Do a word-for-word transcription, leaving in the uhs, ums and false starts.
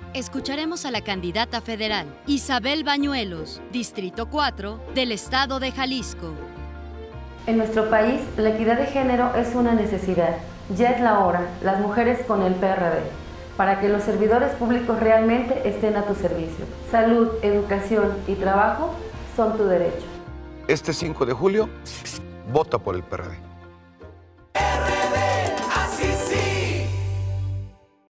Escucharemos a la candidata federal, Isabel Bañuelos, Distrito cuatro, del estado de Jalisco. En nuestro país, la equidad de género es una necesidad. Ya es la hora, las mujeres con el P R D, para que los servidores públicos realmente estén a tu servicio. Salud, educación y trabajo son tu derecho. Este cinco de julio, vota por el P R D.